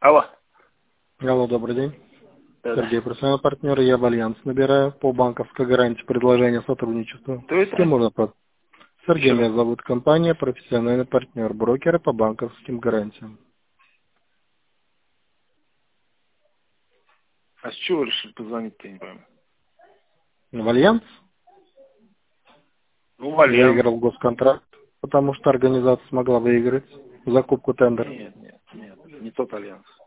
Алло. Алло, добрый день. Да. Сергей, профессиональный партнер, я в Альянс набираю по банковской гарантии предложения сотрудничества. Кто это? С кем можно Сергей Еще раз. меня зовут, компания профессиональный партнер, брокеры по банковским гарантиям. А с чего решили позвонить-то, я не пойму? В Альянс Ну, в Альянс. выиграл госконтракт, потому что организация смогла выиграть закупку тендер. Нет, не тот Альянс.